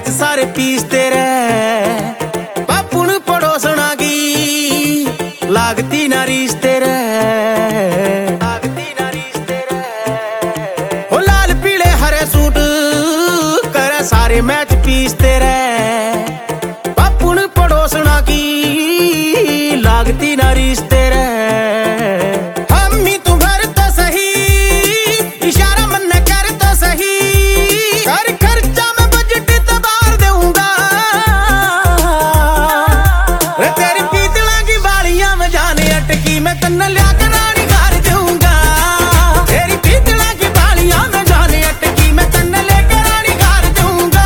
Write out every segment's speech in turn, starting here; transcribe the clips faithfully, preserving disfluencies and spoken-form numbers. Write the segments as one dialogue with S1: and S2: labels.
S1: Match सारे पीसते रहे, बापुन पड़ोसना की लागती ना रिश्ते रहे, लागती ना रिश्ते रहे। ओ लाल पीले हरे सूट करे सारे मैच पीसते रहे, बापुन पड़ोसना की लागती ना रिश्ते रहे। हम्मी तू घर तो सही, इशारा मन कर तो सही, कर खर्चा में बजट तबार दूंगा, तेरी पीतला की बालियां में जाने अटकी मैं तन्ने लिया के रानी घर दूंगा, तेरी पीतला की बालियां में जाने अटकी मैं तन्ने लेके रानी घर दूंगा।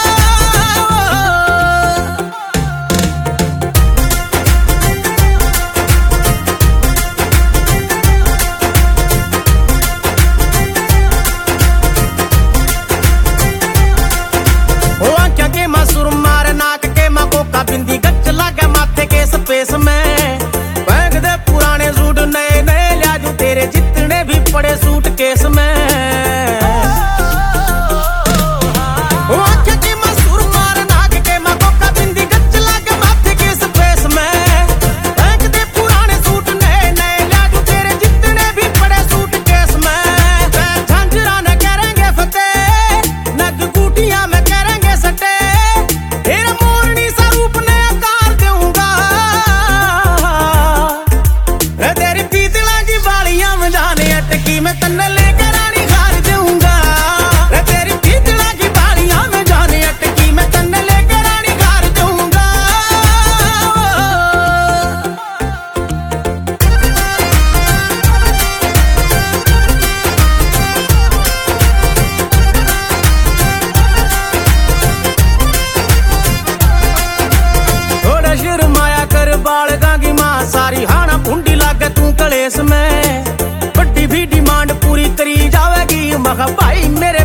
S1: के मा सुर मारे नाक के मा कोका बिंदी गच लागे माथे के स्पेस में, बैग दे पुराने सूट नए नए लिया जू तेरे जितने भी पड़े सूट केस में। के मा सुर मारे नाक के मा कोका बिंदी गच लागे माथे के स्पेस में, बैग दे पुराने सूट नए नए लिया जू तेरे जितने भी पड़े सूट केस में। झांझरा न करेंगे फतेह, नग गुटियां में करेंगे सटे, तेरा मोरनी स्वरूप ने आकार दूंगा, तेरी पीतला की बालियां में जाने अटकी मैं तन्ने लेकर रानी घर दूंगा, तेरी पीतला की बालियां में जाने अटकी मैं तन्ने लेकर रानी घर दूंगा। थोड़ा शर्माया कर बालगा की मां सारी हाना भुंडी लागे तू कलेस में, बड्डी भी डिमांड पूरी करी जावेगी मखा भाई मेरे